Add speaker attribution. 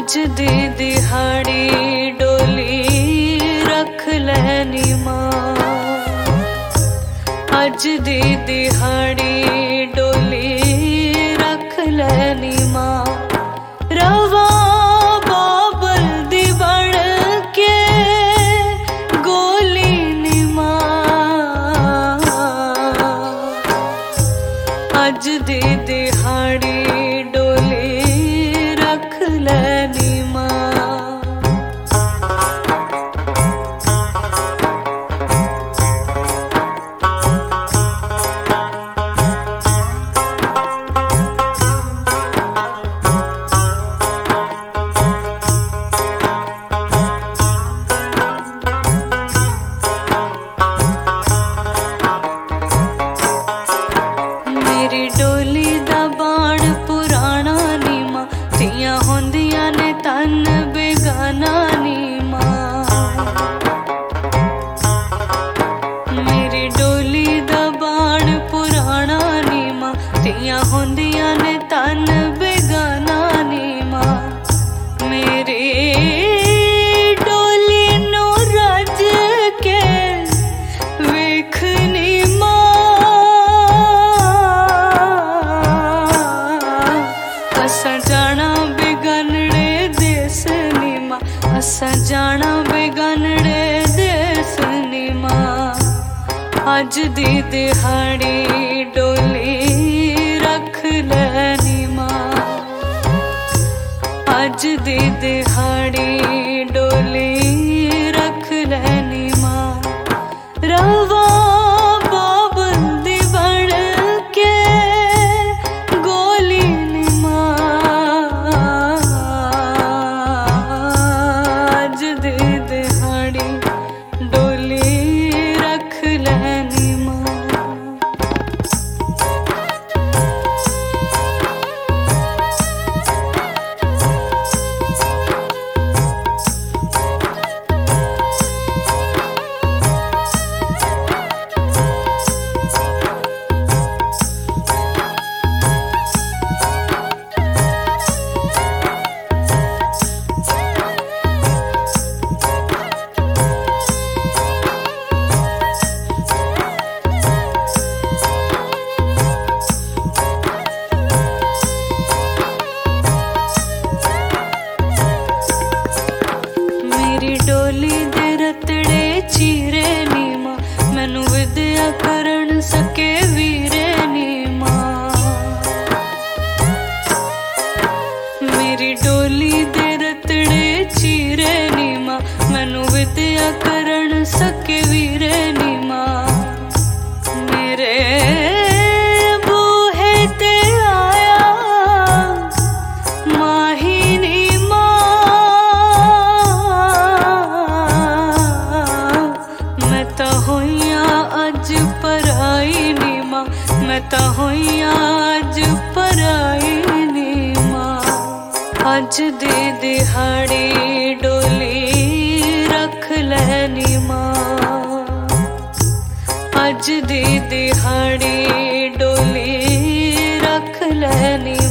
Speaker 1: अज दी दिहाड़ी डोली रख लैनी मां, अज दी दिहाड़ी डोली रख लैनी मां। रवा बाबल दी बन के गोली नी मां, अज दी दिहाड़ी डोली रख लैनी मां। मेरी डोली दा बाण पुराना नी मां, तियां होंदियां ने तन बेगाना नी मां। मेरी डोली दा बाण पुराना नी मां, तियां होंदियां ने तन बेगाना नी मां। मेरी डोली नू रज के वेखनी असां जाना बेगानड़े देस नी मां, असां जाना बेगानड़े देस नी मां। अज दी दिहाड़ी डोली रख लैनी मां, अज दी दिहाड़ी डोली रख लैनी मां। रवा बाबल दी बन के गोली नी मां, अज दी दिहाड़ी डोली रख लैनी मां। मेरी डोली दे रतड़े चीरे नी मां, मैनू विद्या करन सके वीरे नी मां। मेरी डोली दे रतड़े चीरे नी मां, मैनू विद्या करन सके वीरे नी मां। मेरे बूहे ते आया माही नी मैं तां होइयां अज पराई नी मां, मैं तां होइयां अज पराई नी मां। अज दी दिहाड़ी डोली रख लैनी मां, अज दी दिहाड़ी डोली रख लैनी